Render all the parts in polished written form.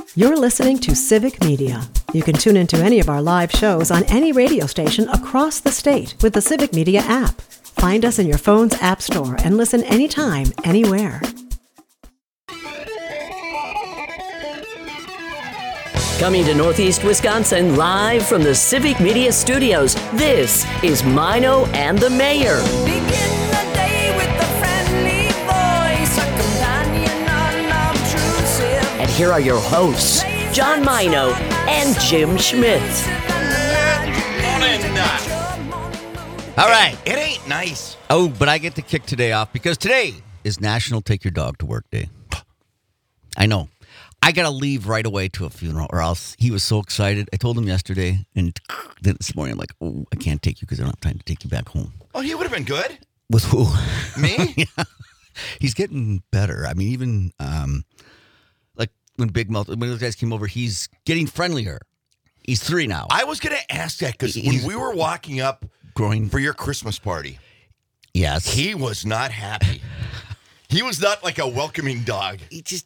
You're listening to Civic Media. You can tune into any of our live shows on any radio station across the state with the Civic Media app. Find us in your phone's app store and listen anytime, anywhere. Coming to Northeast Wisconsin live from the Civic Media Studios, this is Mino and the Mayor. Begin the day with a friendly voice, a companion unobtrusive. And here are your hosts, John Mino and Jim Schmidt. All right. It ain't nice. Oh, but I get to kick today off because today is National Take Your Dog to Work Day. I know. I got to leave right away to a funeral or else he was so excited. I told him yesterday and then this morning I'm like, oh, I can't take you because I don't have time to take you back home. Oh, he would have been good. With who? Me? Yeah. He's getting better. I mean, even like when those guys came over, he's getting friendlier. He's 3 now. I was going to ask that because when we were walking up growing for your Christmas party, yes, he was not happy. He was not like a welcoming dog. He's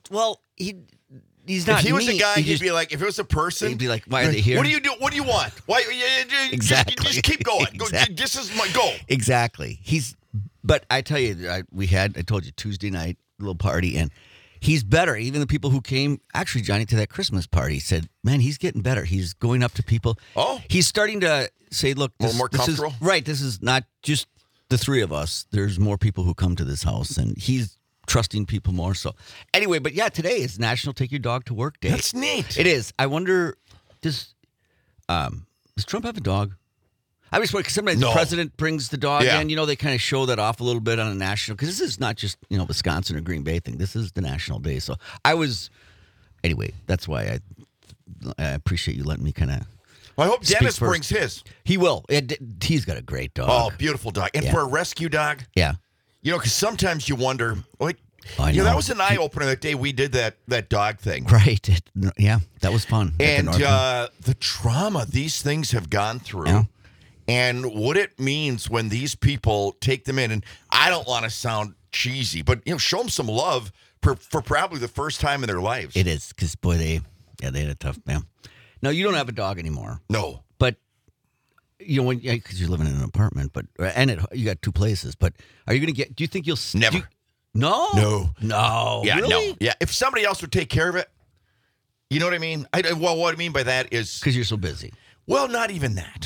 not. If he was mean. a guy, he'd be like, if it was a person, he'd be like, why are they here? What do you do? What do you want? Why? Exactly. Just keep going. Exactly. This is my goal. Exactly. But I tell you, I told you Tuesday night, little party, and he's better. Even the people who came, actually, Johnny, to that Christmas party said, man, he's getting better. He's going up to people. Oh. He's starting to say, look, More comfortable? This is not just the 3 of us. There's more people who come to this house, and he's trusting people more. So anyway, but yeah, today is National Take Your Dog to Work Day. That's neat. It is. I wonder, does Trump have a dog? I was wondering, because sometimes the president brings the dog in. You know, they kind of show that off a little bit on a national, because this is not just, Wisconsin or Green Bay thing. This is the national day. So anyway, that's why I appreciate you letting me kind of. Well, I hope Dennis brings his. He will. He's got a great dog. Oh, beautiful dog. And for a rescue dog. Yeah. Because sometimes you wonder, like, I know. that was an eye-opener that day we did that dog thing. Right. That was fun. And the trauma these things have gone through and what it means when these people take them in. And I don't want to sound cheesy, but, show them some love for probably the first time in their lives. It is, because, boy, they had a tough, man. No, you don't have a dog anymore. No. But, because you're living in an apartment, you got 2 places. But are you going to get? Do you think you'll never? No. Yeah, really? no. Yeah, if somebody else would take care of it, you know what I mean. What I mean by that is because you're so busy. Well, not even that.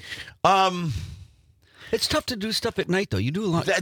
It's tough to do stuff at night, though. You do a lot.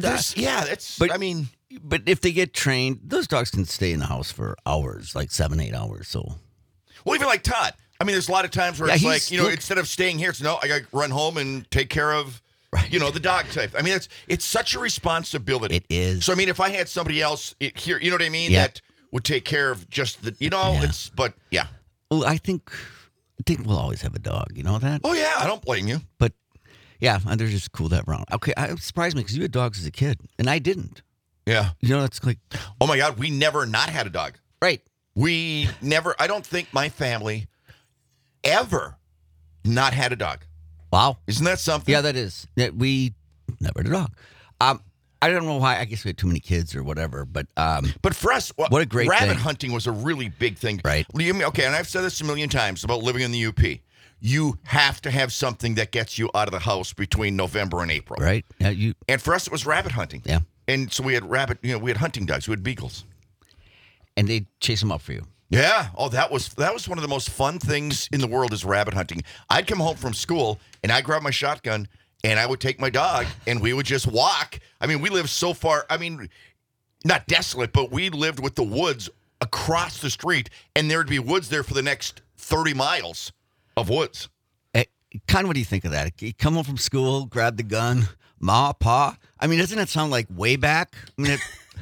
But if they get trained, those dogs can stay in the house for hours, like 7-8 hours. So, well, even like Todd. I mean, there's a lot of times where it's like, instead of staying here, it's no, I got to run home and take care of, the dog type. I mean, it's such a responsibility. It is. So, I mean, if I had somebody else here, you know what I mean, that would take care of just the, yeah. Well, I think we'll always have a dog. You know that? Oh, yeah, I don't blame you. But, yeah, they're just cool that round. Okay, it surprised me because you had dogs as a kid, and I didn't. Yeah. It's like... Oh, my God, we never not had a dog. Right. We never, I don't think my family ever not had a dog. Wow. Isn't that something? Yeah, that is. We never had a dog. I don't know why. I guess we had too many kids or whatever. But for us, what a great rabbit thing. hunting was a really big thing. Right. Okay, and I've said this a million times about living in the UP. You have to have something that gets you out of the house between November and April. Right. Yeah. And for us, it was rabbit hunting. Yeah. And so we had we had hunting dogs. We had beagles. And they'd chase them up for you. Yeah. Oh, that was one of the most fun things in the world is rabbit hunting. I'd come home from school and I'd grab my shotgun and I would take my dog and we would just walk. I mean, we lived so far. I mean, not desolate, but we lived with the woods across the street and there'd be woods there for the next 30 miles of woods. Kind of what do you think of that? You come home from school, grab the gun, ma, pa. I mean, doesn't that sound like way back? I mean,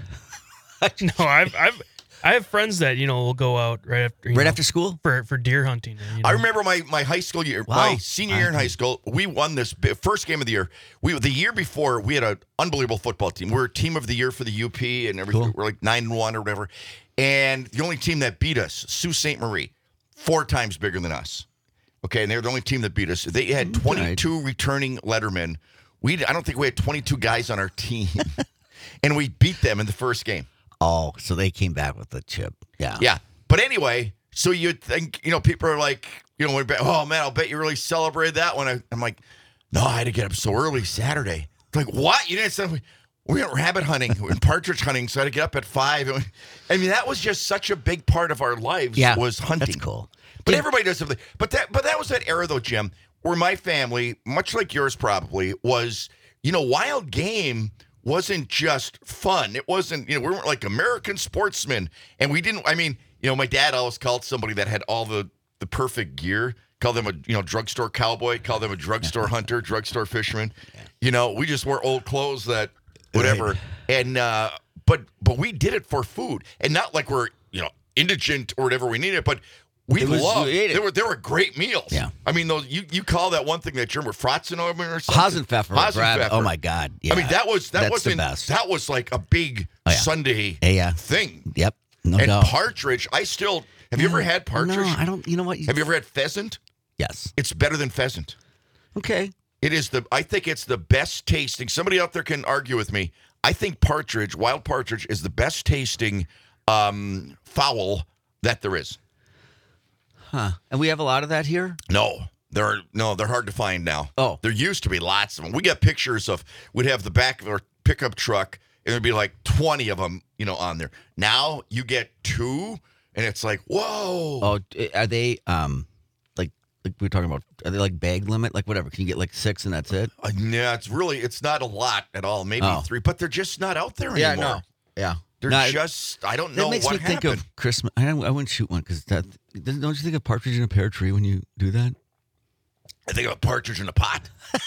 No, I have friends that will go out right after school for deer hunting. I remember my high school year, my senior year in high school. We won this first game of the year. The year before we had an unbelievable football team. We were team of the year for the UP and everything. Cool. We're like 9-1 or whatever. And the only team that beat us, Sault Ste. Marie, 4 times bigger than us. Okay, and they were the only team that beat us. They had 22 returning lettermen. I don't think we had 22 guys on our team, and we beat them in the first game. Oh, so they came back with the chip. Yeah. Yeah. But anyway, So you'd think, people are like, oh man, I'll bet you really celebrated that one. I'm like, no, I had to get up so early Saturday. Like, what? You didn't say we went rabbit hunting and partridge hunting, so I had to get up at 5. I mean, that was just such a big part of our lives. Was hunting. That's cool. But everybody does something. But that was that era though, Jim, where my family, much like yours probably, was, wild game wasn't just fun. It wasn't, we weren't like American sportsmen. And we didn't, my dad always called somebody that had all the perfect gear, called them a, drugstore cowboy, called them a drugstore hunter, drugstore fisherman. We just wore old clothes that whatever. Right. And, but we did it for food, and not like we're, indigent or whatever we needed, but we loved it. They were great meals. Yeah. I mean, those you call that one thing that German Fratzenomen or something? Hasenpfeffer. Oh my God. Yeah. I mean, that was the best. That was like a big Sunday thing. Yep. No and doubt. partridge, have you ever had partridge? No, I don't. You know what? Have you ever had pheasant? Yes. It's better than pheasant. Okay. It is I think it's the best tasting. Somebody out there can argue with me. I think wild partridge is the best tasting fowl that there is. Huh. And we have a lot of that here? No. They're hard to find now. Oh. There used to be lots of them. We got pictures we'd have the back of our pickup truck, and there'd be like 20 of them, on there. Now you get 2, and it's like, whoa. Oh, are they, like we were talking about, are they like bag limit? Like whatever, can you get like 6 and that's it? Yeah, it's not a lot at all. Maybe 3, but they're just not out there anymore. No. Yeah. They're just, I don't know what happened. That makes me think of Christmas. I wouldn't shoot one because don't you think of partridge in a pear tree when you do that? I think of a partridge in a pot.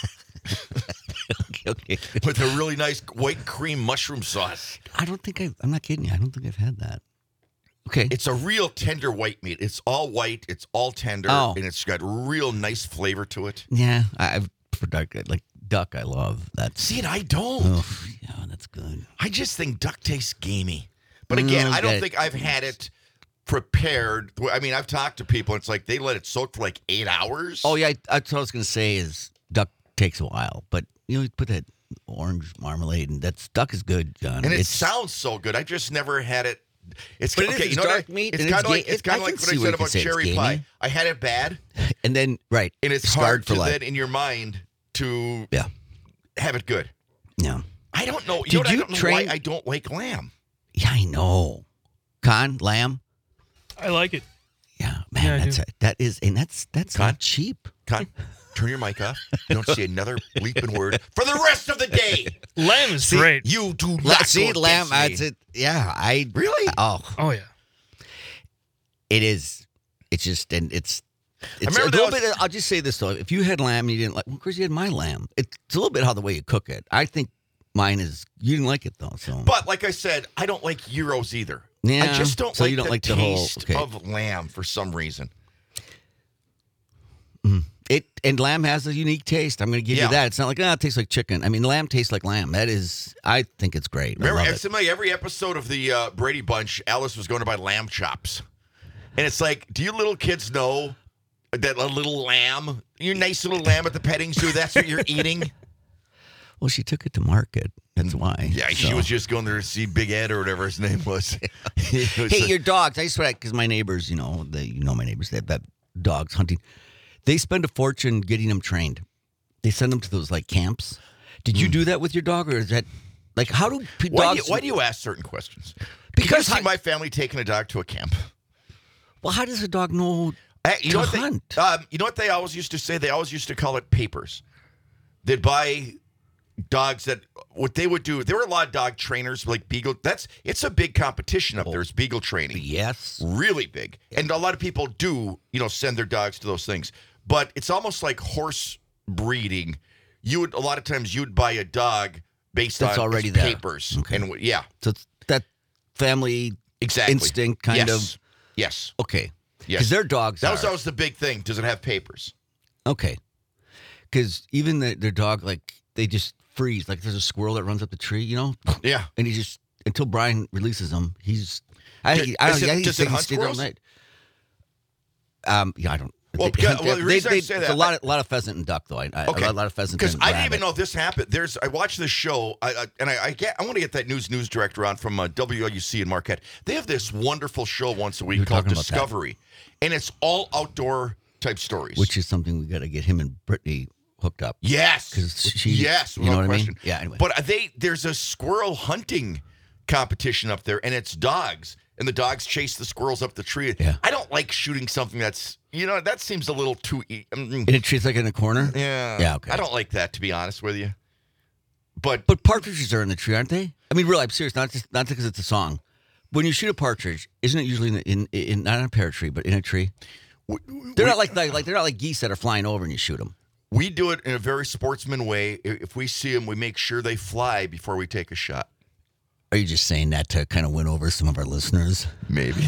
Okay. With a really nice white cream mushroom sauce. I'm not kidding you. I don't think I've had that. Okay. It's a real tender white meat. It's all white. It's all tender. Oh. And it's got real nice flavor to it. Yeah. For duck, I love that. See it? I don't. Oh, yeah, that's good. I just think duck tastes gamey. But again, I don't think I've had it prepared. I mean, I've talked to people. It's like they let it soak for like 8 hours. Oh, yeah. That's what I was going to say is duck takes a while. But, you put that orange marmalade, and duck is good, John. And it sounds so good. I just never had it. It's dark meat. It's kind of like what I said about cherry pie. I had it bad, and then and it's hard to then in your mind to have it good. Yeah, I don't know. I don't know why I don't like lamb. Yeah, I know. Lamb. I like it. Yeah, man, that's not cheap. Turn your mic off. You don't see another bleeping word for the rest of the day. Lamb is great. You do not see lamb. Yeah, really. Oh yeah. It is. It's just it's a little bit. I'll just say this though: if you had lamb and you didn't like, well, of course you had my lamb. It's a little bit how the way you cook it. I think mine is. You didn't like it though, so. But like I said, I don't like gyros either. Yeah, I just don't so like you don't the like taste of lamb for some reason. And lamb has a unique taste. I'm going to give you that. It's not like, it tastes like chicken. I mean, lamb tastes like lamb. I think it's great. Remember, every episode of the Brady Bunch, Alice was going to buy lamb chops. And it's like, do you little kids know that a little lamb, your nice little lamb at the petting zoo, that's what you're eating? Well, she took it to market. That's why. Yeah, she was just going there to see Big Ed or whatever his name was. Hey, your dogs. I swear, because my neighbors, my neighbors, they have dogs hunting. They spend a fortune getting them trained. They send them to those camps. Did you do that with your dog, or is that how do dogs? Why do you ask certain questions? Because I see my family taking a dog to a camp. Well, how does a dog know to hunt? You know what they always used to say? They always used to call it papers. They'd buy dogs that what they would do. There were a lot of dog trainers like Beagle. It's a big competition up there. It's Beagle training. Yes, really big, and a lot of people do send their dogs to those things. But it's almost like horse breeding. A lot of times you'd buy a dog based on already its papers. Okay. And so it's that family instinct kind of. Yes. Okay. Yes. Because their dogs. That was the big thing. Does it have papers? Okay. Because even their dog, they just freeze. There's a squirrel that runs up the tree, Yeah. And he just until Brian releases him, he's. Does it hunt squirrels? Yeah, I don't. Well, the reason I say that, a lot of pheasant and duck, though. A lot of pheasant. Because and I didn't rabbit. even know this happened. I watched this show, I want to get that news director on from WLUC in Marquette. They have this wonderful show once a week called Discovery, and it's all outdoor type stories. Which is something we got to get him and Brittany hooked up. Yes, yes, you know what question. I mean. Yeah. Anyway, but there's a squirrel hunting competition up there, and it's dogs. And the dogs chase the squirrels up the tree. Yeah. I don't like shooting something that's, that seems a little too... And it trees like in a corner? Yeah. Yeah, okay. I don't like that, to be honest with you. But partridges are in the tree, aren't they? I mean, really, I'm serious. Not because it's a song. When you shoot a partridge, isn't it usually in not in a pear tree, but in a tree? They're not like they're not like geese that are flying over and you shoot them. We do it in a very sportsman way. If we see them, we make sure they fly before we take a shot. Are you just saying that to kind of win over some of our listeners? Maybe.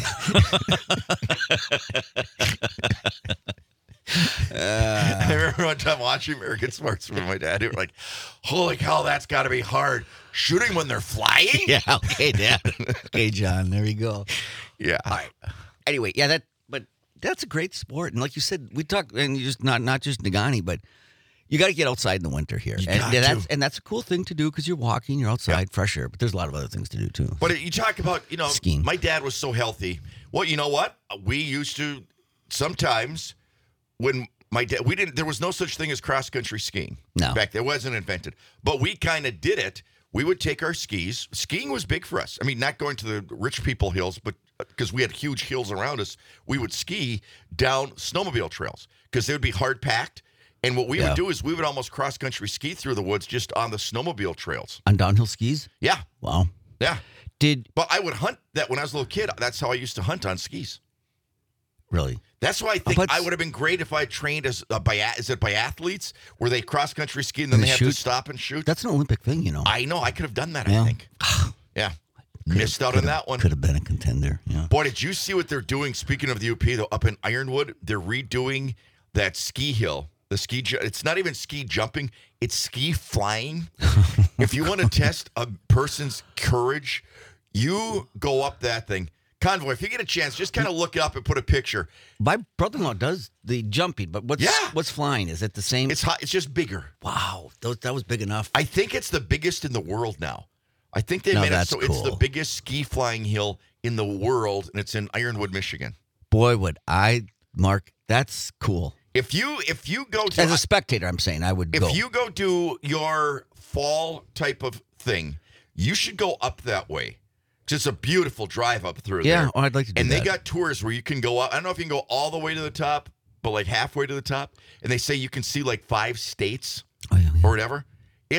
I remember one time watching American Sportsman with my dad. He was like, holy cow, that's got to be hard. Shooting when they're flying? Yeah, okay, Dad. Okay, John, there you go. Yeah. All right. Anyway, yeah, but that's a great sport. And like you said, we talk, and you just not just Nagani, but you got to get outside in the winter here. And that's a cool thing to do because you're walking, you're outside, fresh air. But there's a lot of other things to do, too. But you talk about, skiing. My dad was so healthy. Well, you know what? We used to sometimes when my dad, there was no such thing as cross-country skiing. No. In fact, it wasn't invented. But we kind of did it. We would take our skis. Skiing was big for us. I mean, not going to the rich people hills, but because we had huge hills around us, we would ski down snowmobile trails because they would be hard packed. And what we would do is we would almost cross-country ski through the woods just on the snowmobile trails. On downhill skis? Yeah. Wow. Yeah. But I would hunt that when I was a little kid. That's how I used to hunt on skis. Really? That's why I think I would have been great if I trained as by athletes where they cross-country ski and then they have to stop and shoot. That's an Olympic thing, I know. I could have done that, I think. Yeah. Missed out on that one. Could have been a contender, yeah. Boy, did you see what they're doing? Speaking of the UP, though, up in Ironwood, they're redoing that ski hill. It's not even ski jumping, it's ski flying. If you want to test a person's courage, you go up that thing. Convoy, if you get a chance, just kind of look it up and put a picture. My brother-in-law does the jumping, but what's flying? Is it the same? It's hot. It's just bigger. Wow, that was big enough. I think it's the biggest in the world now. I think they made it so cool. It's the biggest ski flying hill in the world, and it's in Ironwood, Michigan. Boy, Mark, that's cool. If you go to as a spectator, I'm saying I would go. If you go do your fall type of thing, you should go up that way. Just a beautiful drive up through there. Yeah, I'd like to do that. And they got tours where you can go up. I don't know if you can go all the way to the top, but like halfway to the top. And they say you can see like 5 states or whatever.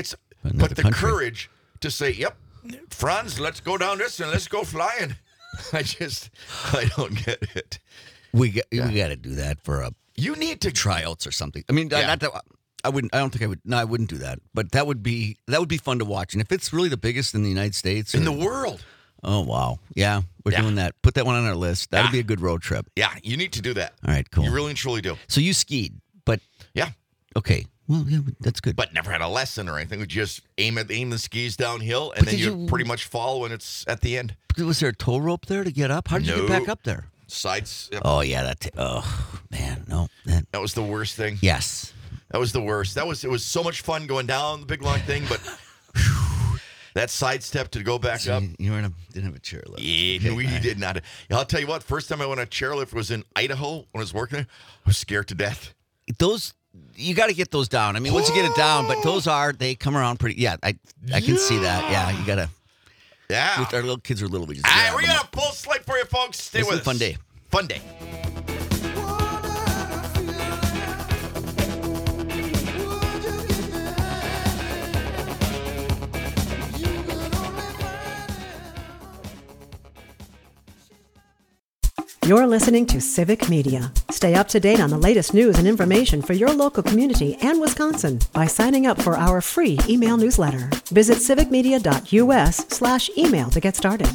But the courage to say, yep, Franz, let's go down this and let's go flying. I don't get it. We got to do that for you need to tryouts or something. I mean, not that I wouldn't. I don't think I would. No, I wouldn't do that. But that would be fun to watch. And if it's really the biggest in the United States in the world. Oh wow, yeah, we're doing that. Put that one on our list. That'd be a good road trip. Yeah, you need to do that. All right, cool. You really and truly do. So you skied, but yeah, okay. Well, yeah, that's good. But never had a lesson or anything. We just aim the skis downhill, and then you pretty much fall when it's at the end. Was there a tow rope there to get up? How did you get back up there? Sides. Yep. Oh yeah, man, no. That was the worst thing. Yes, that was the worst. It was so much fun going down the big long thing, but that sidestep to go back up. You didn't have a chairlift. Yeah, we did not. I'll tell you what. First time I went on a chairlift was in Idaho when I was working there. I was scared to death. Those. You got to get those down. I mean, once you get it down, but they come around pretty. Yeah, I can see that. Yeah, you got to. Yeah. With our little kids are little, we just. All right, we're going to pull slate for you, folks. Stay with us. Fun day. Fun day. You're listening to Civic Media. Stay up to date on the latest news and information for your local community and Wisconsin by signing up for our free email newsletter. Visit civicmedia.us/email to get started.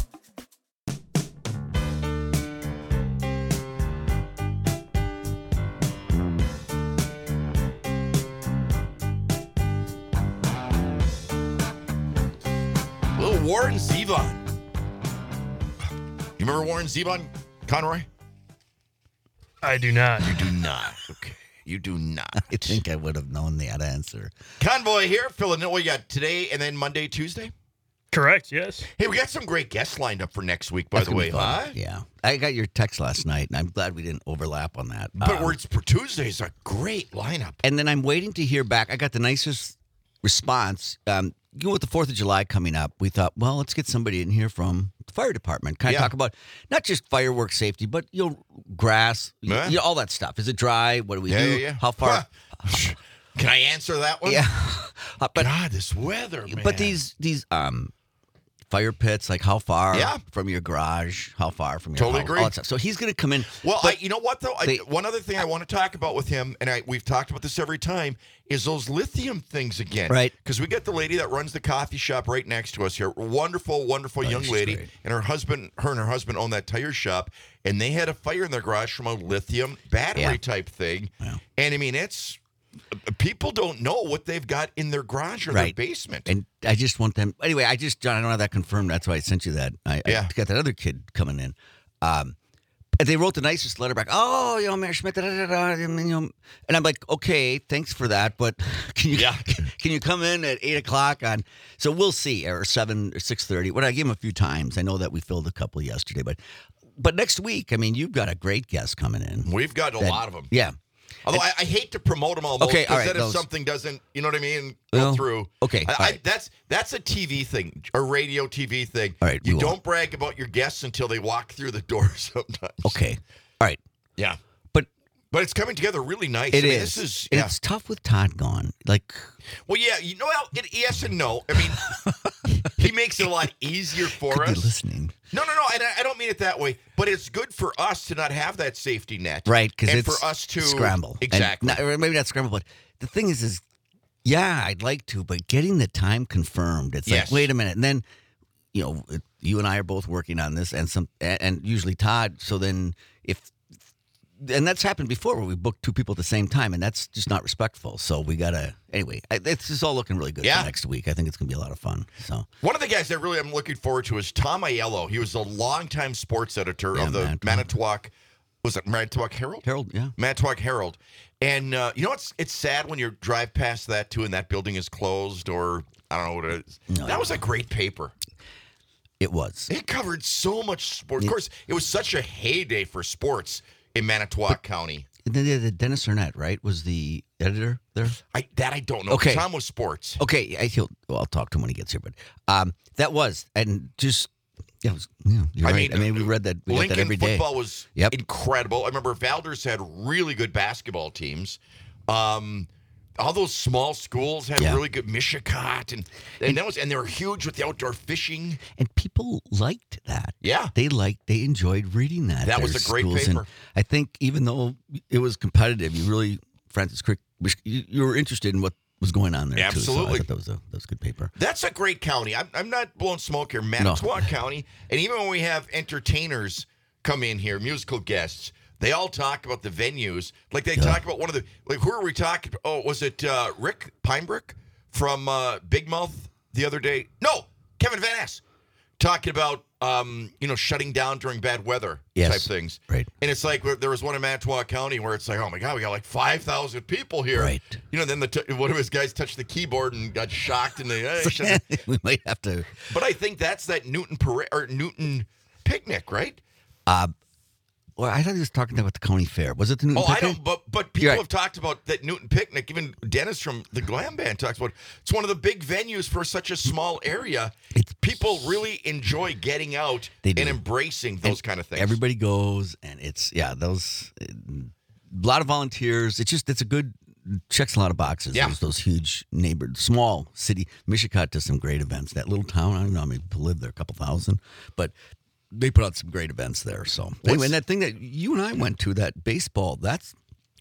Little Warren Zevon. You remember Warren Zevon, Conroy? I do not. You do not. Okay. You do not. I think I would have known that answer. Convoy here, filling in. What you got today and then Monday, Tuesday? Correct, yes. Hey, we got some great guests lined up for next week, by That's the gonna way, be fun. huh? Yeah. I got your text last night, and I'm glad we didn't overlap on that. But it's for Tuesday's a great lineup. And then I'm waiting to hear back. I got the nicest response. With the 4th of July coming up, we thought, well, let's get somebody in here from the fire department. Kind of talk about not just fireworks safety, but, grass, all that stuff. Is it dry? What do we do? Yeah. How far? Can I answer that one? Yeah. But God, this weather, man. But these fire pits, like how far Yeah. from your garage, how far from your Totally house, agree. all that stuff. So he's going to come in. Well, but you know what, though? One other thing I want to talk about with him, and we've talked about this every time, is those lithium things again. Right. Because we got the lady that runs the coffee shop right next to us here. Wonderful, wonderful young she's lady. great. And her and her husband own that tire shop, and they had a fire in their garage from a lithium battery type thing. Yeah. And, I mean, it's... People don't know what they've got in their garage or their basement. And I just want them. Anyway, John, I don't have that confirmed. That's why I sent you that. I got that other kid coming in. They wrote the nicest letter back. Oh, Mayor Schmidt, and I'm like, okay, thanks for that, but can you come in at 8:00 on? So we'll see, or 7 or 6:30. What I gave him a few times. I know that we filled a couple yesterday, but next week, I mean, you've got a great guest coming in. We've got a lot of them. Yeah. Although I hate to promote them almost, Okay, all because right, then if something doesn't, you know what I mean, go through. Okay, all right. That's a TV thing, a radio TV thing. All right, you don't brag about your guests until they walk through the door sometimes. Okay. All right. Yeah. But it's coming together really nice. It I mean, is. This is And it's tough with Todd gone. Like, well, yeah, yes and no. I mean, he makes it a lot easier for could us. be listening. No. I don't mean it that way, but it's good for us to not have that safety net, Right, because and it's for us to scramble. Exactly. Or maybe not scramble, but the thing is, yeah, I'd like to, but getting the time confirmed, it's Yes. like, wait a minute. And then, you and I are both working on this, and usually Todd. So then and that's happened before where we booked two people at the same time, and that's just not respectful. So we got to, anyway, it's just all looking really good for next week. I think it's going to be a lot of fun. So one of the guys that really I'm looking forward to is Tom Aiello. He was a longtime sports editor of the Manitowoc. Was it Manitowoc Herald? Herald, yeah. Manitowoc Herald. And it's sad when you drive past that too and that building is closed, or I don't know what it is. No, that was a great paper. It was. It covered so much sport. Of course, it was such a heyday for sports in Manitowoc County. The Dennis Arnett, right, was the editor there? I don't know. Okay. Tom was sports. Okay, I'll talk to him when he gets here. But that was, and just, you're right. I mean, we read that. We got that every day. Football was incredible. I remember Valders had really good basketball teams. All those small schools had really good Mishicot, and they were huge with the outdoor fishing. And people liked that. Yeah. They enjoyed reading that. That was a great paper. And I think even though it was competitive, you really, Francis Crick, you were interested in what was going on there. Absolutely. Too, so I thought that was a good paper. That's a great county. I'm not blowing smoke here. Manitowoc County, and even when we have entertainers come in here, musical guests, they all talk about the venues. Like they talk about one of the, like, who are we talking about? Oh, was it Rick Pinebrook from Big Mouth the other day? No, Kevin Van Ness. Talking about, shutting down during bad weather type things. Right. And it's like there was one in Manitowoc County where it's like, oh my God, we got like 5,000 people here. Right. Then one of his guys touched the keyboard and got shocked and we might have to. But I think that's that Newton picnic, right? Well, I thought he was talking about the county fair. Was it the Newton picnic? I don't. But people have talked about that Newton picnic. Even Dennis from the Glam Band talks about it's one of the big venues for such a small area. People really enjoy getting out and embracing those kind of things. Everybody goes, and it's those a lot of volunteers. It's a good checks a lot of boxes. Yeah. Those huge small city. Mishicot does some great events. That little town, I don't know how many people live there, a couple thousand, but they put out some great events there. So anyway, and that thing that you and I went to, that baseball, that's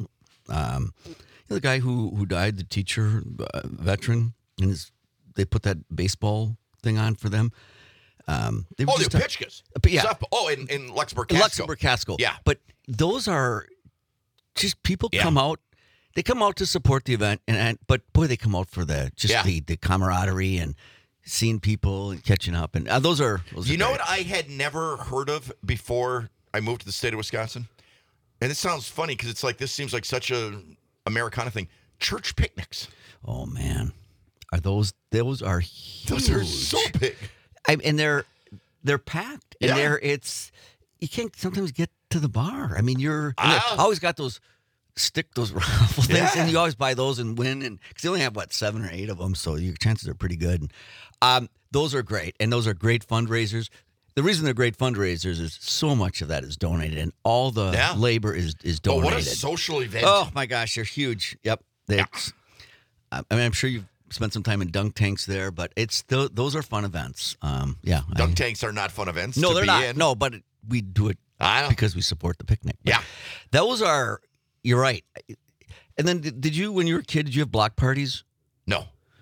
the guy who died, the teacher, veteran, and they put that baseball thing on for them. The Pitchkas. Yeah. In Luxembourg-Casco. Luxembourg-Casco. Yeah. But those are just people come out. They come out to support the event, but boy, they come out for the camaraderie and seeing people and catching up, and those are. You know what I had never heard of before I moved to the state of Wisconsin? and it sounds funny because it's like this seems like such a Americana thing. Church picnics. Oh man, are those are huge. Those are so big. And they're packed, and you can't sometimes get to the bar. I mean, I always got those raffle things, and you always buy those and win, and because they only have 7 or 8 of them, so your chances are pretty good. Those are great, and those are great fundraisers. The reason they're great fundraisers is so much of that is donated, and all the labor is donated. Oh, what a social event! Oh my gosh, they're huge. Yep. I mean, I'm sure you've spent some time in dunk tanks there, but those are fun events. Dunk tanks are not fun events. No, they're not. In. No, but we do it because we support the picnic. But those are. You're right. And then, did you, when you were a kid, did you have block parties? No.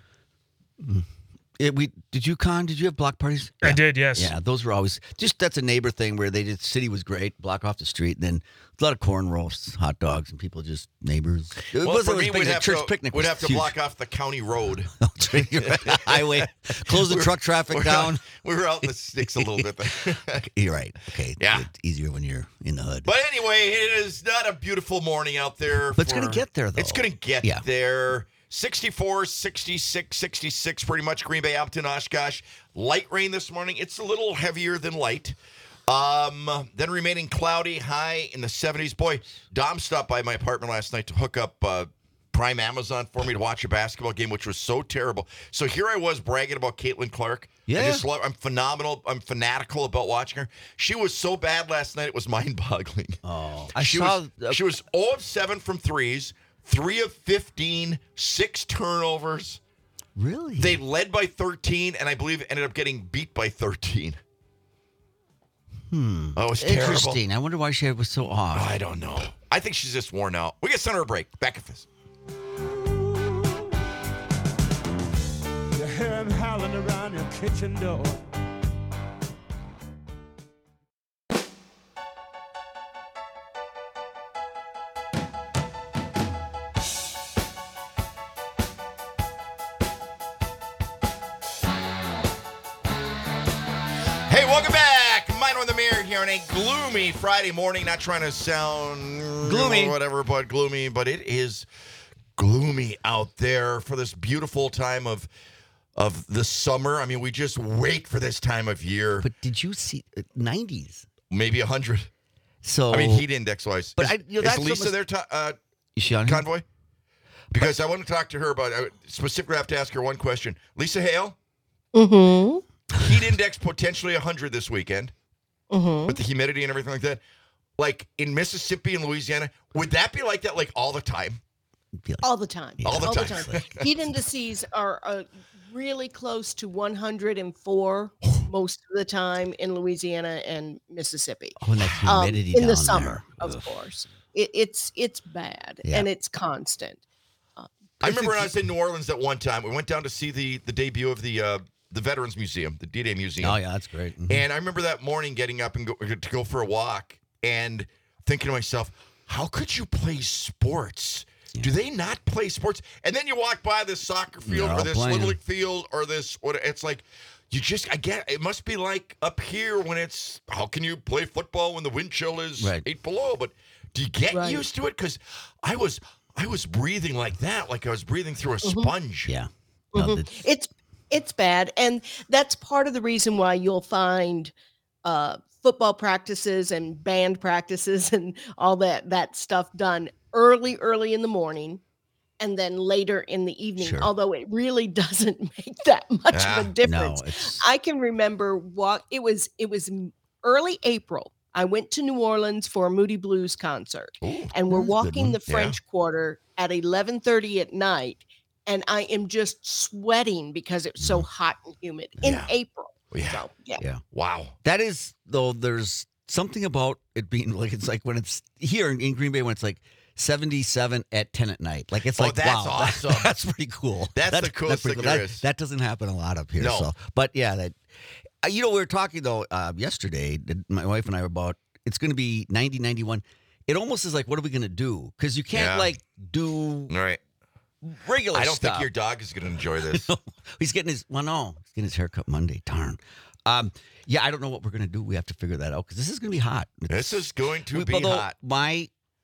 Did you, Con? Did you have block parties? I did, yes. Yeah, those were always that's a neighbor thing where city was great, block off the street, and then a lot of corn roasts, hot dogs, and people just neighbors. Well, for me, we'd have church picnic. We'd have to block off the county road, highway, close the truck traffic down. We were out in the sticks a little bit there. You're right. Okay, yeah, it's easier when you're in the hood. But anyway, it is not a beautiful morning out there. But it's going to get there, though. It's going to get there. 64, 66, 66, pretty much. Green Bay, Appleton, Oshkosh. Light rain this morning. It's a little heavier than light. Then remaining cloudy, high in the 70s. Boy, Dom stopped by my apartment last night to hook up Prime Amazon for me to watch a basketball game, which was so terrible. So here I was bragging about Caitlin Clark. Yeah. I'm phenomenal. I'm fanatical about watching her. She was so bad last night, it was mind-boggling. Oh, she was 0 of 7 from threes. 3 of 15, 6 turnovers. Really? They led by 13, and I believe ended up getting beat by 13. Oh, it was terrible. Interesting. I wonder why she was so off. I don't know. I think she's just worn out. We get center break. Back at this. You hear him howling around your kitchen door. Hey, welcome back. Mine on the Mirror here on a gloomy Friday morning. Not trying to sound gloomy, or whatever, but gloomy. But it is gloomy out there for this beautiful time of the summer. I mean, we just wait for this time of year. But did you see 90s? Maybe 100. So I mean, heat index wise. But is Lisa there? Is she on here? Convoy? Because I want to talk to her about. Specifically, I have to ask her one question. Lisa Hale. Mm-hmm. Heat index potentially 100 this weekend with the humidity and everything like that. Like in Mississippi and Louisiana, would that be like that like all the time? All the time. All the time. Heat indices are really close to 104 most of the time in Louisiana and Mississippi. Oh, and that humidity in down the summer, there. of course. It's bad and it's constant. I remember when I was in New Orleans at one time. We went down to see the debut of the Veterans Museum, the D-Day Museum. Oh, yeah, that's great. Mm-hmm. And I remember that morning getting up and to go for a walk and thinking to myself, how could you play sports? Yeah. Do they not play sports? And then you walk by this soccer field or this Little League field or this, it's like, it must be like up here when it's, how can you play football when the wind chill is 8 below? But do you get used to it? Because I was breathing like that, like I was breathing through a sponge. Yeah. No, It's bad, and that's part of the reason why you'll find football practices and band practices and all that stuff done early in the morning, and then later in the evening. Sure. Although it really doesn't make that much of a difference. No, I can remember it was early April. I went to New Orleans for a Moody Blues concert, and we're walking the French Quarter at 11:30 at night. And I am just sweating because it's so hot and humid in April. Yeah. So, Yeah. Wow. That is, though, there's something about it being like, it's like when it's here in Green Bay, when it's like 77 at 10 at night. Like, it's like, that's wow, awesome. That's pretty cool. That's the coolest thing there is. That doesn't happen a lot up here. No. So, but yeah, we were talking, though, yesterday, my wife and I were about, it's going to be 90, 91. It almost is like, what are we going to do? Because you can't, do... Right. Regular I don't stuff. think your dog is going to enjoy this. He's getting his haircut Monday. Darn. Yeah, I don't know what we're going to do. We have to figure that out because this is going to be hot. This is going to be hot.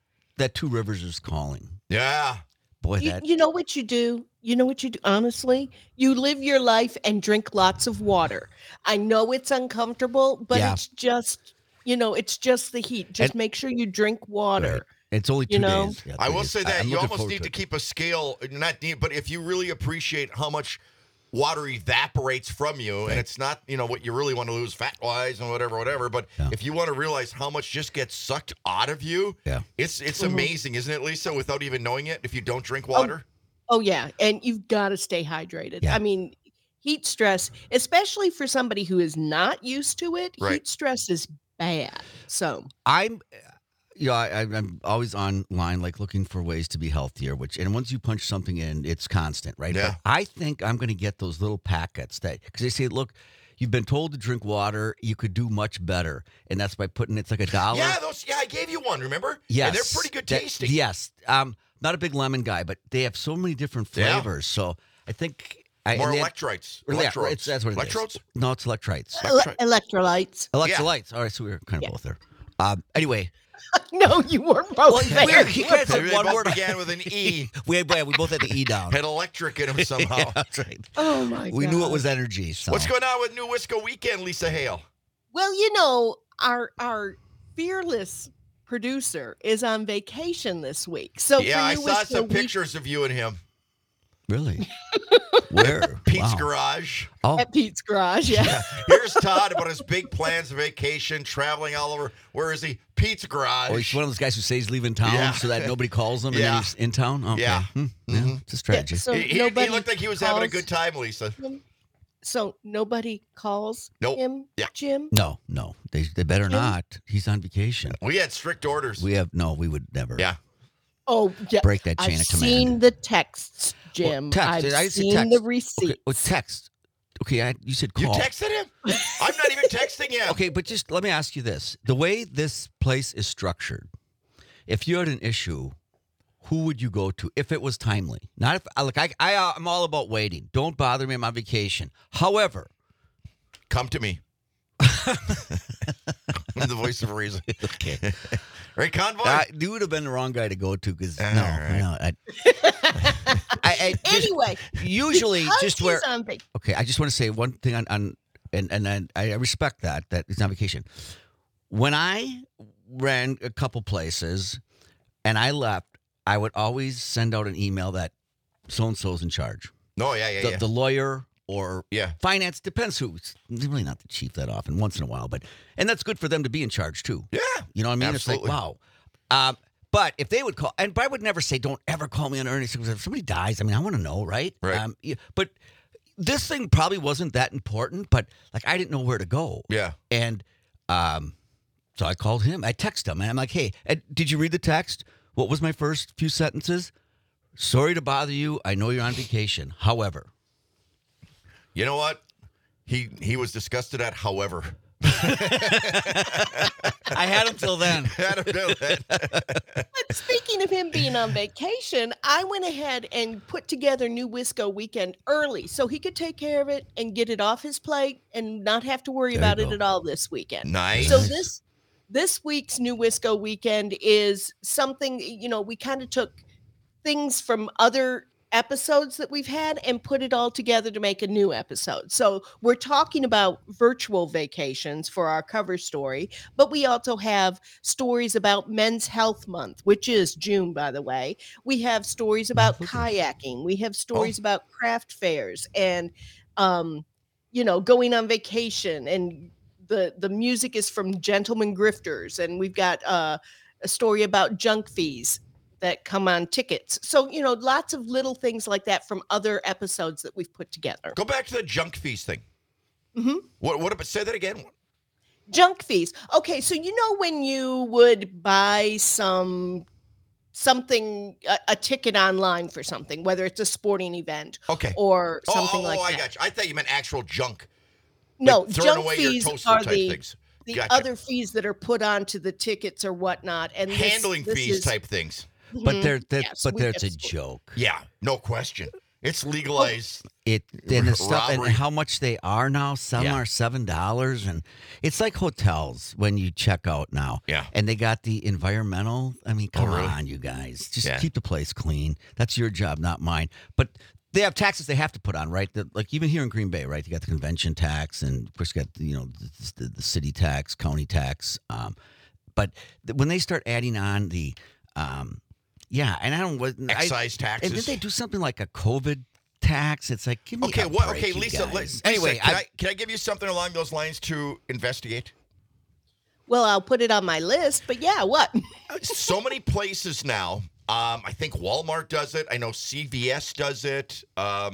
that Two Rivers is calling. Yeah. Boy, You know what you do? You know what you do? Honestly, you live your life and drink lots of water. I know it's uncomfortable, but it's just, it's just the heat. Just make sure you drink water. Right. It's only 2 days. Yeah, I will say that you almost need to to keep a scale, but if you really appreciate how much water evaporates from you, and it's not, what you really want to lose fat-wise and whatever, but if you want to realize how much just gets sucked out of you, it's amazing, isn't it, Lisa, without even knowing it, if you don't drink water? Oh yeah, and you've got to stay hydrated. Yeah. I mean, heat stress, especially for somebody who is not used to it, heat stress is bad. So I'm always online, like looking for ways to be healthier. And once you punch something in, it's constant, right? Yeah. But I think I'm going to get those little packets because they say, look, you've been told to drink water. You could do much better, and that's by putting it's like $1. Yeah, I gave you one. Remember? Yes, and they're pretty good tasting. Yes. Not a big lemon guy, but they have so many different flavors. So I think more electrolytes. Electrodes. That's what it Electrodes? is. No, it's electrites. Electrolytes. Electrolytes. All right, so we were kind of both there. Anyway. No, you weren't both there. He guys had They one both word began with an E. we both had the E down. Had electric in them somehow. Yeah, that's right. Oh my god. We knew it was energy. So. What's going on with New Wisco Weekend, Lisa Hale? Well, our fearless producer is on vacation this week. So I for New saw Wisco some pictures of you and him. Really? Where? Pete's garage. Oh. At Pete's garage, yeah. Here's Todd about his big plans of vacation, traveling all over. Where is he? Pete's garage. Oh, he's one of those guys who says he's leaving town so that nobody calls him and then he's in town? Okay. Yeah. Yeah, it's a strategy. Yeah, so He looked like he was having a good time, Lisa. So nobody calls him, Jim? No. They better not. He's on vacation. We had strict orders. We would never. Yeah. Oh, yeah. Break that chain I've of command. seen the texts, Jim. I've seen the receipts. Okay, text. Okay, you said call. You texted him? I'm not even texting him. Okay, but just let me ask you this. The way this place is structured, if you had an issue, who would you go to if it was timely? Not if, I'm all about waiting. Don't bother me. I'm on vacation. However. Come to me. I'm the voice of reason. Okay. Right, Convoy? You would have been the wrong guy to go to because right. Anyway, usually just where. Okay, I just want to say one thing on and I respect that he's on vacation. When I ran a couple places and I left, I would always send out an email that so and so's in charge. Oh yeah. The lawyer. Or finance, depends who's really not the chief that often, once in a while, and that's good for them to be in charge too. Yeah. You know what I mean? Absolutely. It's like, wow. But if they would call, but I would never say, don't ever call me on earnings, because if somebody dies, I want to know, right? Right. But this thing probably wasn't that important, but I didn't know where to go. Yeah. And so I called him. I texted him, and I'm like, hey, did you read the text? What was my first few sentences? Sorry to bother you. I know you're on vacation. However. You know what? He was disgusted at, however. I had him till then. But speaking of him being on vacation, I went ahead and put together New Wisco Weekend early so he could take care of it and get it off his plate and not have to worry about it at all this weekend. Nice. So this week's New Wisco Weekend is something, we kind of took things from other episodes that we've had and put it all together to make a new episode. So we're talking about virtual vacations for our cover story, but we also have stories about Men's Health Month, which is June, by the way. We have stories about kayaking. We have stories about craft fairs and, going on vacation. And the music is from Gentlemen Grifters. And we've got a story about junk fees that come on tickets. So, lots of little things like that from other episodes that we've put together. Go back to the junk fees thing. Mm-hmm. What about, say that again? Junk fees. Okay, so when you would buy something, a ticket online for something, whether it's a sporting event or something like that. I got you. I thought you meant actual junk. No, throwing junk away fees your toaster are type things. the Gotcha. other fees that are put onto the tickets or whatnot. And handling fees type things. But there's Yes, a joke. Yeah, no question. It's legalized. And the stuff and Robbery. how much they are now. Some Yeah. are $7, and it's like hotels when you check out now. Yeah. And they got the environmental. I mean, come really? on, you guys, just Yeah. keep the place clean. That's your job, not mine. But they have taxes they have to put on, right? Like even here in Green Bay, right? You got the convention tax, and of course you got the city tax, county tax. But when they start adding on the, and I don't Excise taxes. And did they do something like a COVID tax? It's like, give me Okay, a what? break, Okay, you Lisa. guys. Anyway, Anyway, can I give you something along those lines to investigate? Well, I'll put it on my list, but yeah, what? So many places now. I think Walmart does it. I know CVS does it. I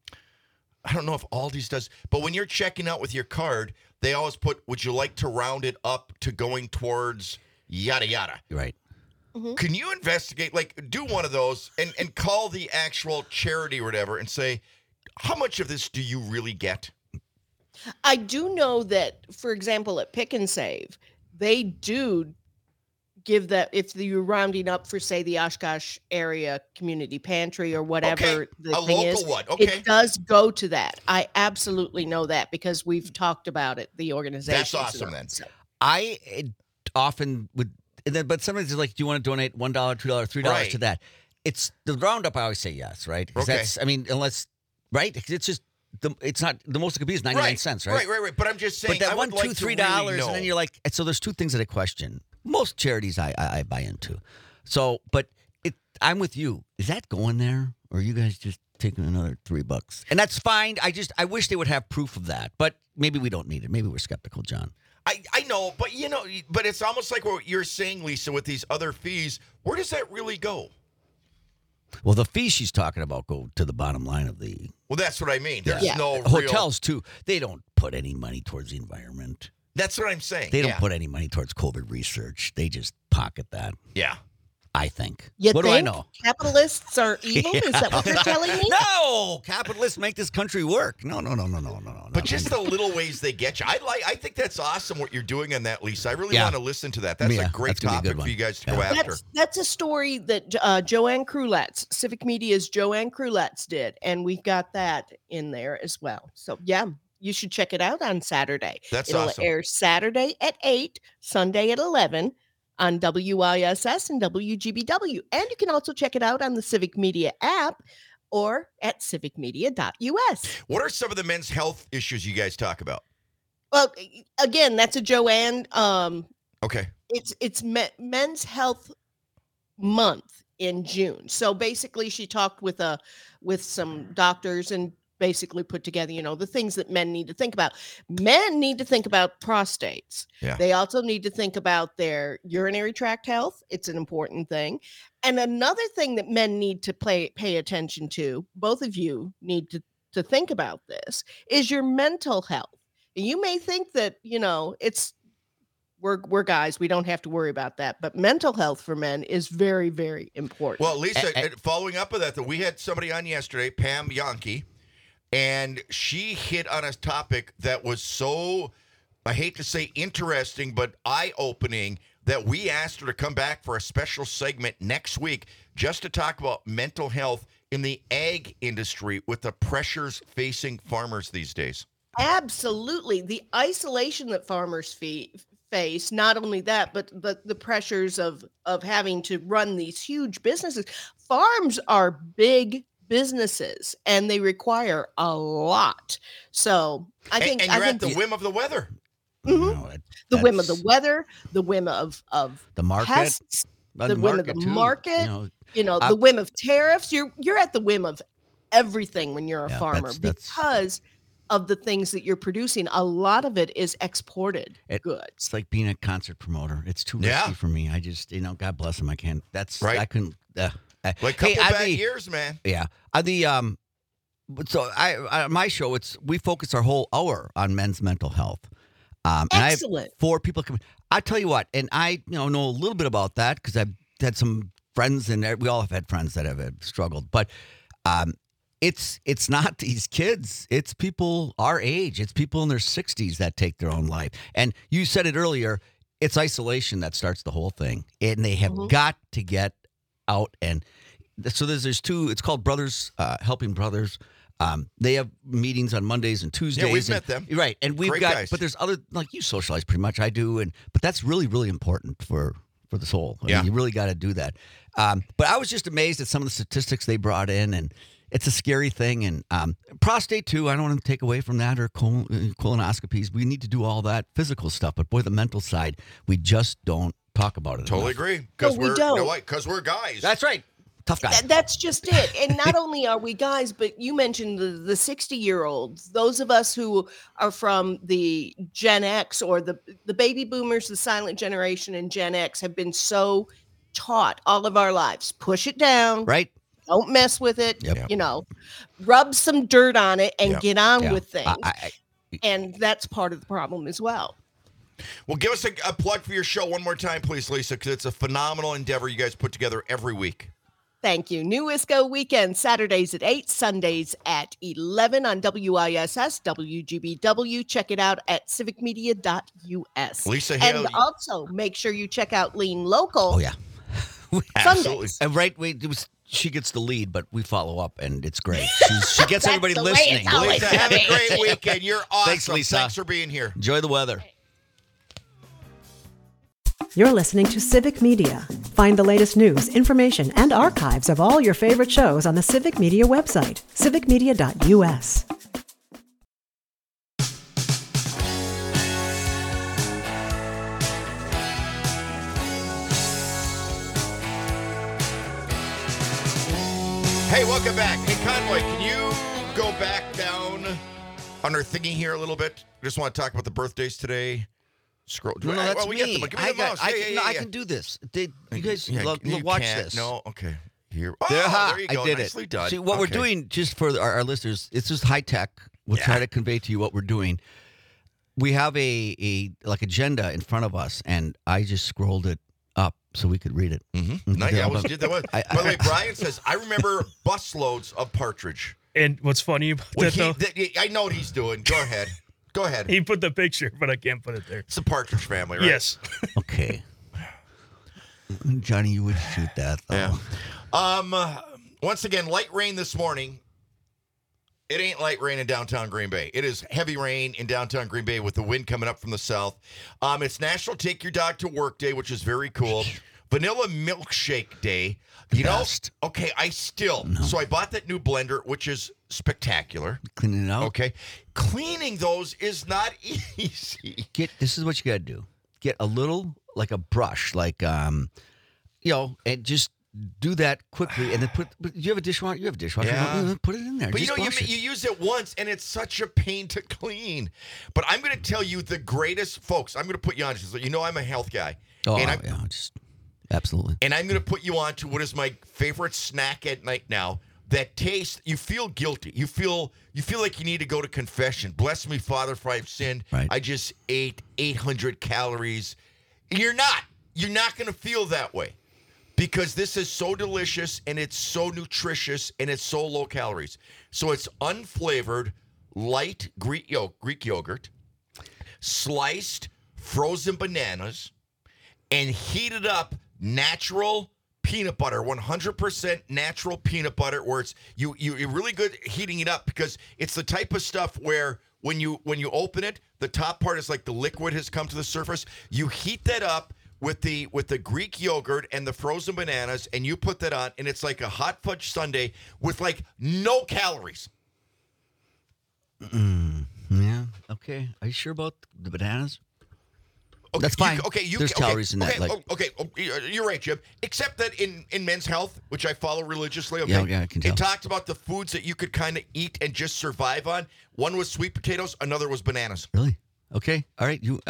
don't know if Aldi's does, but when you're checking out with your card, they always put, "Would you like to round it up to going towards yada yada?" right. Can you investigate, like, do one of those and call the actual charity or whatever and say, how much of this do you really get? I do know that, for example, at Pick and Save, they do give that if you're rounding up for, say, the Oshkosh area community pantry or whatever Okay, the a thing local is, one. Okay. it does go to that. I absolutely know that because we've talked about it, the organization. That's awesome then. I often would, but sometimes it's like, do you want to donate $1, $2, $3 Right. to that? It's the roundup. I always say yes, right? 'Cause Okay. That's, I mean, unless, right? It's just, it's not, the most it could be is 99 cents, right? Right. But I'm just saying, But that I would $1, like $2, to $3, really know. and then you're like, so there's two things that I question. Most charities I buy into. So, but I'm with you. Is that going there? Or are you guys just taking another $3? And that's fine. I wish they would have proof of that. But maybe we don't need it. Maybe we're skeptical, John. I know, but but it's almost like what you're saying, Lisa, with these other fees. Where does that really go? Well, the fees she's talking about go to the bottom line of the Well, that's what I mean. There's Yeah. no real. hotels too. They don't put any money towards the environment. That's what I'm saying. They don't Yeah. put any money towards COVID research. They just pocket that. Yeah. I think. You What do think I know? capitalists are evil? Is that what you're telling me? No, capitalists make this country work. No. But just the little ways they get you. I think that's awesome what you're doing on that, Lisa. I really Yeah. want to listen to that. That's Yeah, a great that's gonna be a good topic for one. you guys to Yeah. go after. That's a story that Joanne Krulatz, Civic Media's Joanne Krulatz did, and we've got that in there as well. So yeah, you should check it out on Saturday. That's It'll awesome. air Saturday at 8, Sunday at 11 on WISS and WGBW, and you can also check it out on the Civic Media app or at civicmedia.us. What are some of the men's health issues you guys talk about? Well, again, that's a Joanne. Okay. It's Men's Health Month in June. So basically, she talked with some doctors and basically put together, the things that men need to think about. Men need to think about prostates. Yeah. They also need to think about their urinary tract health. It's an important thing. And another thing that men need to pay attention to, both of you need to think about this, is your mental health. You may think that, it's we're guys, we don't have to worry about that, but mental health for men is very, very important. Well, Lisa, following up with that, we had somebody on yesterday, Pam Yankee, and she hit on a topic that was so, I hate to say interesting, but eye-opening, that we asked her to come back for a special segment next week just to talk about mental health in the ag industry with the pressures facing farmers these days. Absolutely. The isolation that farmers face, not only that, but the pressures of having to run these huge businesses. Farms are big businesses and they require a lot. So I think and you're at the whim of the weather. Mhm. The whim of the weather, the whim of the market, pests, the whim of the too. market, the whim of tariffs. You're at the whim of everything when you're a farmer because of the things that you're producing. A lot of it is exported goods. It's like being a concert promoter. It's too risky for me. I just, God bless him. I can't. That's right. I couldn't. Like a couple bad years, man. Yeah. So my show, we focus our whole hour on men's mental health. And Excellent. I have 4 people coming. I tell you what, and I know a little bit about that because I've had some friends, and we all have had friends that have struggled. But it's not these kids. It's people our age. It's people in their 60s that take their own life. And you said it earlier. It's isolation that starts the whole thing, and they have got to get out and so there's two. It's called Brothers Helping Brothers. They have meetings on Mondays and Tuesdays. Yeah, we've met them. Right, and we've Great got. guys. But there's other like you socialize pretty much. I do, but that's really really important for the soul. I mean, you really got to do that. But I was just amazed at some of the statistics they brought in, and it's a scary thing. And prostate too. I don't want to take away from that or colonoscopies. We need to do all that physical stuff, but boy, the mental side, we just don't talk about it. Totally enough. agree. Because No, we we're don't. you know what? Because we're guys. That's right. Tough guy. That's just it. And not only are we guys, but you mentioned the 60-year-olds, those of us who are from the Gen X or the baby boomers, the silent generation and Gen X have been so taught all of our lives. Push it down. Right. Don't mess with it. Yep. You know, rub some dirt on it and get on Yeah. with things. And that's part of the problem as well. Well, give us a plug for your show one more time, please, Lisa, because it's a phenomenal endeavor you guys put together every week. Thank you. New Isco Weekend, Saturdays at 8, Sundays at 11 on WISS, WGBW. Check it out at civicmedia.us. Lisa Hale. And also make sure you check out Lean Local. Oh yeah. Absolutely. Sundays. Right. Wait. She gets the lead, but we follow up, and it's great. She gets everybody the way listening. it's always Lisa, gonna have a be. great weekend. You're awesome. Thanks, Lisa. Thanks for being here. Enjoy the weather. You're listening to Civic Media. Find the latest news, information, and archives of all your favorite shows on the Civic Media website, civicmedia.us. Hey, welcome back. Hey, Conway, can you go back down on our thingy here a little bit? I just want to talk about the birthdays today. Scroll. No, that's well, we get me. them. Give me the mouse. I can do this. You guys You watch can't. this. No, okay. Here. Oh, there you I go. did Nicely it. done. See, what we're Okay. doing, just for our listeners, it's just high tech. We'll try to convey to you what we're doing. We have a agenda in front of us, and I just scrolled it up so we could read it. Mm-hmm. No, yeah, did that one. By the way, Brian says, I remember busloads of partridge. And what's funny about that, though, I know what he's doing. Go ahead. Go ahead. he put the picture, but I can't put it there. It's a partridge family, right? Yes. Okay. Johnny, you would shoot that, though. Yeah. Once again, light rain this morning. It ain't light rain in downtown Green Bay. It is heavy rain in downtown Green Bay with the wind coming up from the south. It's National Take Your Dog to Work Day, which is very cool. Vanilla Milkshake Day. You Best. know, okay, so I bought that new blender, which is spectacular. Cleaning it out. Okay. Cleaning those is not easy. This is what you got to do. Get a little, like a brush, and just do that quickly, and then do you have a dishwasher? You have a dishwasher. Yeah. Put it in there. But Just you use it once, and it's such a pain to clean. But I'm going to tell you the greatest, folks. I'm going to put you on. You know I'm a health guy. Absolutely. And I'm going to put you on to what is my favorite snack at night now. That taste, you feel guilty. You feel like you need to go to confession. Bless me, Father, for I've sinned. Right. I just ate 800 calories. You're not going to feel that way. Because this is so delicious, and it's so nutritious, and it's so low calories. So it's unflavored, light Greek yogurt, sliced frozen bananas, and heated up natural peanut butter, 100% natural peanut butter, where it's you're really good heating it up, because it's the type of stuff where when you open it, the top part is like the liquid has come to the surface. You heat that up with the Greek yogurt and the frozen bananas, and you put that on, and it's like a hot fudge sundae with like no calories. Yeah. Okay. Are you sure about the bananas? Okay, That's fine. There's okay, calories in that. Okay, you're right, Jim. Except that in Men's Health, which I follow religiously, Yeah, I can tell. it talked about the foods that you could kind of eat and just survive on. One was sweet potatoes, another was bananas. Really? Okay. All right. You.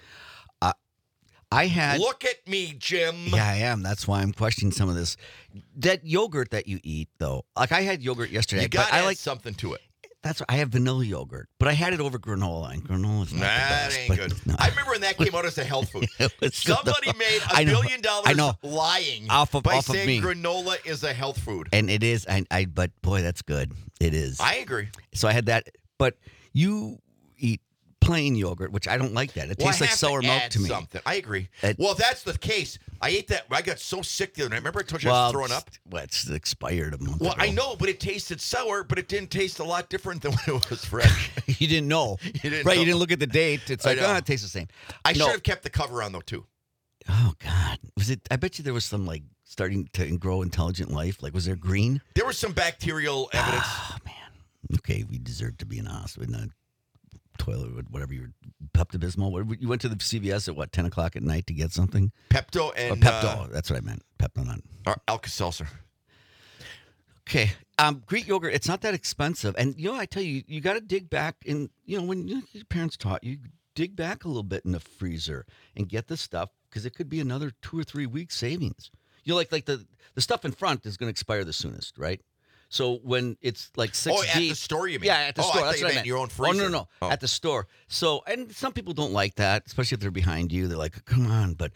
I had. Look at me, Jim. Yeah, I am. That's why I'm questioning some of this. That yogurt that you eat, though, like I had yogurt yesterday. You got but to I add like something to it. That's I have vanilla yogurt, but I had it over granola, and granola's not the That best, ain't but good. no. I remember when that came out as a health food. Still Somebody made I $1 know. billion I know. lying Off of by me. saying granola is a health food. And it is. But boy, that's good. It is. I agree. So I had that. But you eat plain yogurt, which I don't like that. It Well, tastes I like have sour to milk add to me. Something. I agree. Well, if that's the case, I ate that. I got so sick the other night. Remember I told you I was throwing up? Well, it's expired a month Well, ago. I know, but it tasted sour, but it didn't taste a lot different than when it was fresh. You didn't know. You didn't right, know. you didn't look at the date. It's I like, know. it tastes the same. I No. should have kept the cover on, though, too. Oh, God. Was it? I bet you there was some, like, starting to grow intelligent life. Like, was there green? There was some bacterial evidence. Oh, man. Okay, we deserve to be in a hospital, in a toilet, or whatever. You were Pepto-Bismol. You went to the CVS at, what, 10 o'clock at night to get something? Pepto and Or Pepto. That's what I meant. Pepto-Not. Alka-Seltzer. Okay. Greek yogurt, it's not that expensive. And, I tell you, you got to dig back in, when your parents taught you, dig back a little bit in the freezer and get the stuff because it could be another 2 or 3 weeks savings. Like the stuff in front is going to expire the soonest, right? So when it's like 6 Oh, at deep, the store, you mean? Yeah, at the store. I That's thought you what I meant meant. your own Oh, freezer. no. Oh. At the store. So, and some people don't like that, especially if they're behind you. They're like, come on. But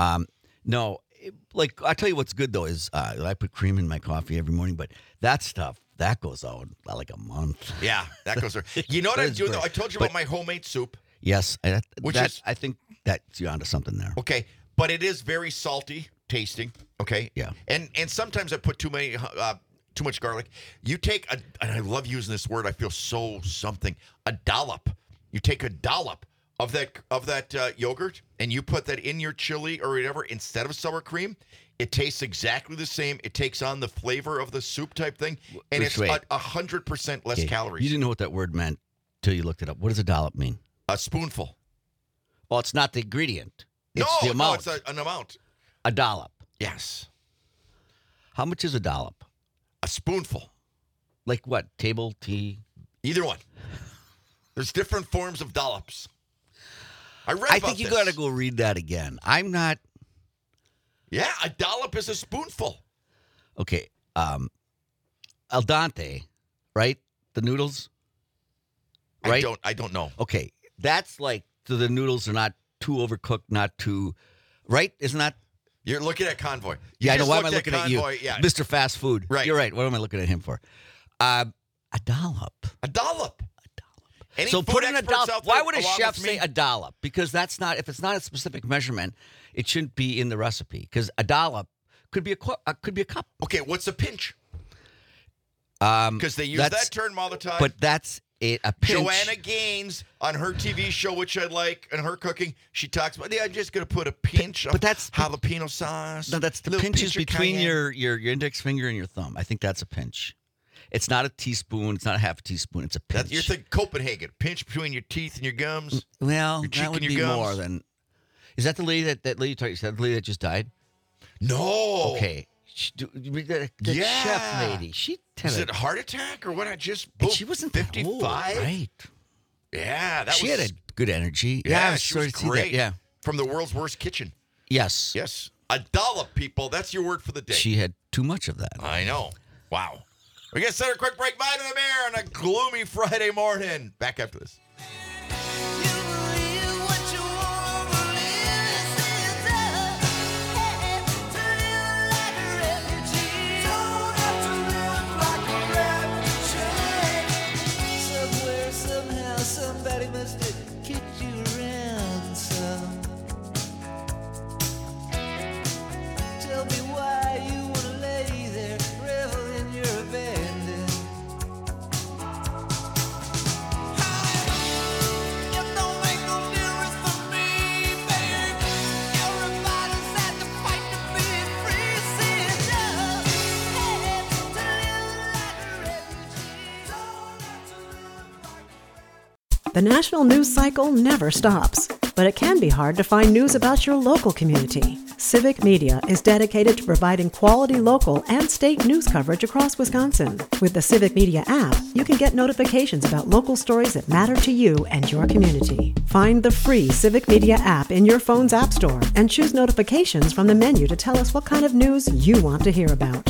no, like I tell you what's good though is I put cream in my coffee every morning, but that stuff, that goes out like a month. Yeah, that goes there. You know what That I'm is doing, though? great. I told you But- about my homemade soup. Yes. Which that, is- I think that's you onto something there. Okay, but it is very salty tasting. Okay. Yeah. And sometimes I put too much garlic. You take and I love using this word. I feel so something. A dollop. You take a dollop of that yogurt and you put that in your chili or whatever instead of sour cream. It tastes exactly the same. It takes on the flavor of the soup type thing, and it's 100% less Okay, calories. You didn't know what that word meant till you looked it up. What does a dollop mean? A spoonful. Well, it's not the ingredient. It's the No, amount. it's an amount. A dollop. Yes. How much is a dollop? A spoonful. Like what? Table, tea? Either one. There's different forms of dollops. I read I about think you this. got to go read that again. I'm not. Yeah, a dollop is a spoonful. Okay. Al dente, right? The noodles? Right? I don't know. Okay. That's like, so the noodles are not too overcooked, not too, right? Isn't that? You're looking at Convoy. Yeah, I know. just Why am I looked looking at you? Convoy, Yeah. Mr. Fast Food. Right. You're right. What am I looking at him for? A dollop. A dollop. Any So food put in a experts dollop. out there Why would a along chef with me? say a dollop? Because that's not, if it's not a specific measurement, it shouldn't be in the recipe. Because a dollop could be a cup. Okay, what's a pinch? Because they use that term all the time. But that's a pinch. Joanna Gaines on her TV show, which I like, and her cooking, she talks about, I'm just going to put a pinch of that's jalapeno sauce. No, that's the little pinches pinch of between cayenne. your index finger and your thumb. I think that's a pinch. It's not a teaspoon. It's not a half a teaspoon. It's a pinch. You're thinking Copenhagen. Pinch between your teeth and your gums. Well, your cheek that would and be your gums. more than. Is that the lady that lady? Is that the lady that just died? No. Okay. The Yeah. chef lady. She Is it a heart attack or what? I just And she wasn't 55. that old, right? Yeah, that She was. had a good energy. Yeah, I was she sorry was to see that. great. Yeah. From the world's worst kitchen. Yes. Yes, a dollop, people. That's your word for the day. She had too much of that. I know. Wow. We got to set a quick break. Mind of the Mayor on a gloomy Friday morning. Back after this. Somebody must have kicked you around some. Tell me why you wanna lay there, revel in your abandon. It don't make no difference for me, babe. Everybody's had to fight to be free. Sit down, hey, to live like a refugee. Don't have to live like The national news cycle never stops, but it can be hard to find news about your local community. Civic Media is dedicated to providing quality local and state news coverage across Wisconsin. With the Civic Media app, you can get notifications about local stories that matter to you and your community. Find the free Civic Media app in your phone's app store and choose notifications from the menu to tell us what kind of news you want to hear about.